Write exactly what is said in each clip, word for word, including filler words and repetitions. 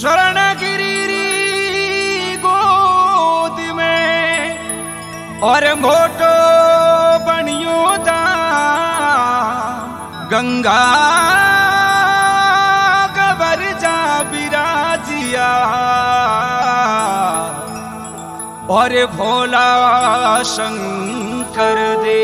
स्वर्णगिरी गोद में और मोटो बनियो दाम गंगा गबर जा बिराजिया और भोला शंकर दे।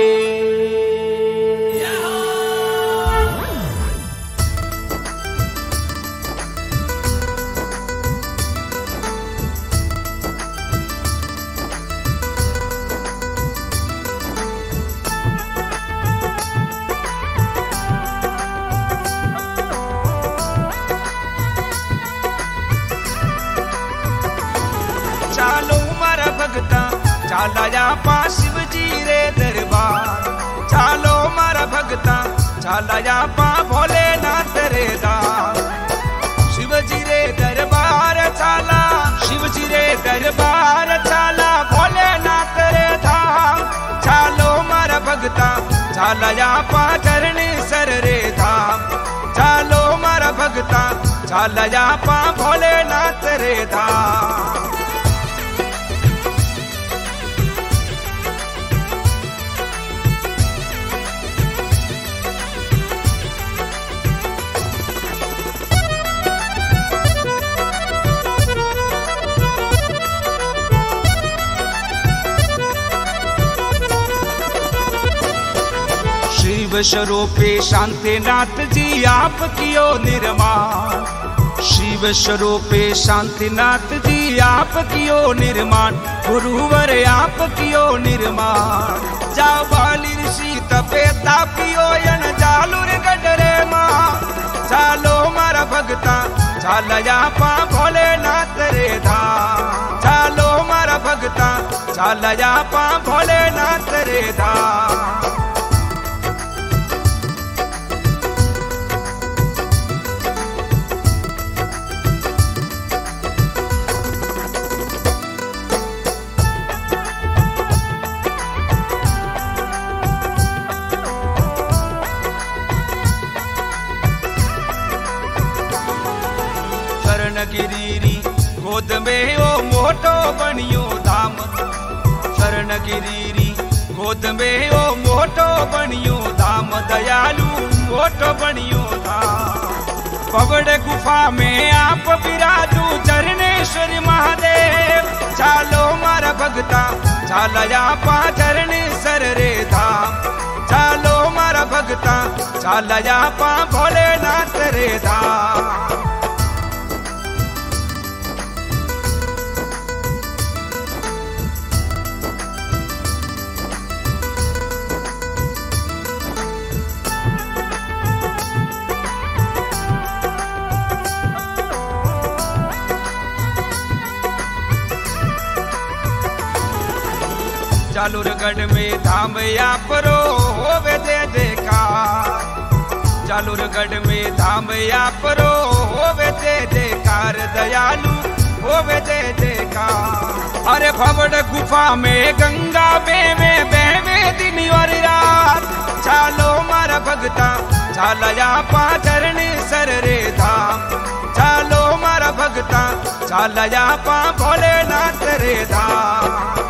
चालो मारा भगता चाला जा पा शिव जी रे दरबार, चालो मारा भगता चाला जा पा भोलेनाथ रे दार। शिव जी रे दरबार चाला, शिव जी रे दरबार चाला भोलेनाथ रे धाम। चालो मारा भगता चाला जा पा चरणी सर रे धाम, चालो मारा भगता चाला जा पा भोलेनाथ रे धाम। शिव स्वरूपे शांतिनाथ जी आप कियो निर्माण, शिव स्वरूपे शांतिनाथ जी आप कियो निर्माण, गुरुवर आप कियो निर्माण। जा बाली ऋषि तपे तापियो यन जालुर गडरे मां। चालो मारा भगता चाला जा पा भोलेनाथ रे धाम, चालो मारा भगता चाला जा पा भोलेनाथ रे धाम। शरणगिरी गोद में ओ मोटो बनियो धाम, शरणगिरी गोद में ओ मोटो बनियो धाम। दयालु मोटो बनियो धाम, पवड़ गुफा में आप विराजू चरणेश्वर महादेव। चालो मारा भगता चाला जा पा चरणी सर रे धाम, चालो मारा भगता चाला जा पा भोलेनाथ रे धाम। जालूरगढ़ में धाम या परो होवे दे देकार, जालूरगढ़ में धाम या परो होवे दे देकार। दयालु होवे दे देकार। अरे भवड़ गुफा में गंगा में में बहवे दिन और रात। चालो मारा भगता चाला जा पा चरणी सर रे धाम, चालो मारा भगता चाला जा पा भोलेनाथ रे धाम।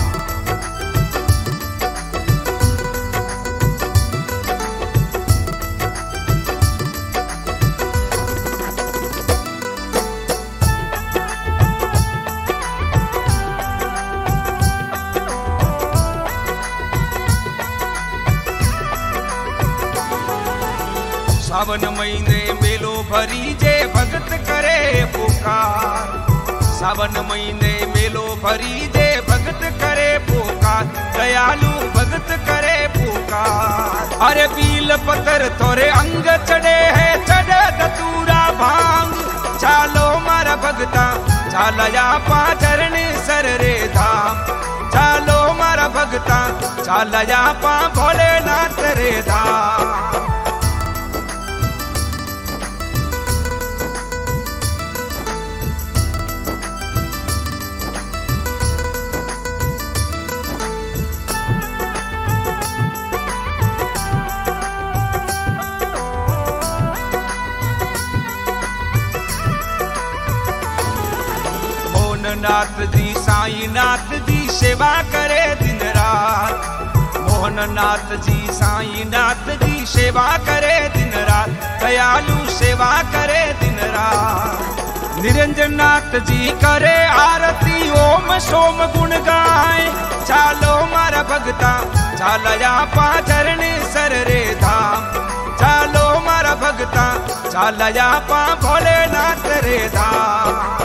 सावन महीने मेलो भरी जे भगत करे पुकार, सावन महीने मेलो भरी जे भगत करे पुकार। दयालु भगत करे पुकार। अरे बील पत्थर तोरे अंग चढ़े है चढ़े दतूरा भांग। चालो मारा भगता चाला जा पा चरणी सर रे धाम, चालो मारा भगता चाला जा पा भोलेनाथ रे धाम। मोहननाथ जी साईनाथ जी सेवा करे दिन रात। मोहननाथ जी साईनाथ जी सेवा करे दिन रात, दयालु सेवा करे दिन रात। निरंजनाथ जी करे आरती ओम सोम गुण गाए, चालो मारा भगता चालया पाचरण सर रे धाम। चालो मारा भगता चालया पा भोलेनाथ रे धाम।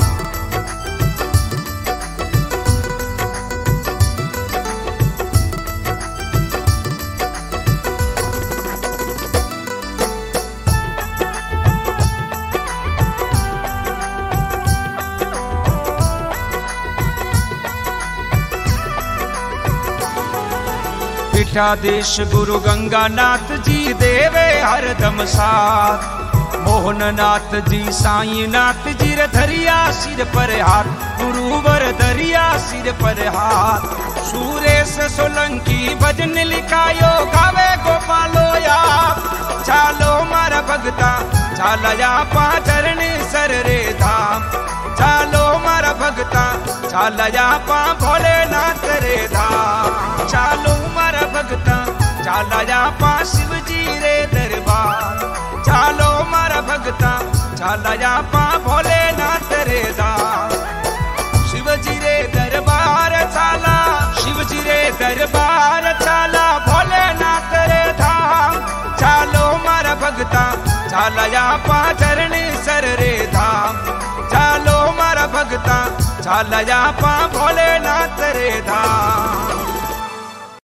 पीठाधीश गुरु गंगानाथ जी देवे हरदम साथ। मोहननाथ जी साईनाथ जी रे धरिया सिर पर हाथ, गुरुवर धरिया सिर पर हाथ। सुरेश सोलंकी भजन लिखायो गावे गोपालो आप। चालो मारा भगता चालया पाचरण सर रे धाम। चालो मारा भगता चालया पा भोलेनाथ रे धाम। चालो मारा भगता चालया पा शिव जी रे दरबार। चालो मारा भगता चालया पा भोलेनाथ रे धाम। शिव जी रे दरबार चाला, शिव जी रे दरबार चाला भोलेनाथ रे धाम। चालो मारा भगता चालया पा चरण सर रे धाम। चालो मारा भगता चालया पा भोलेनाथ रे धाम।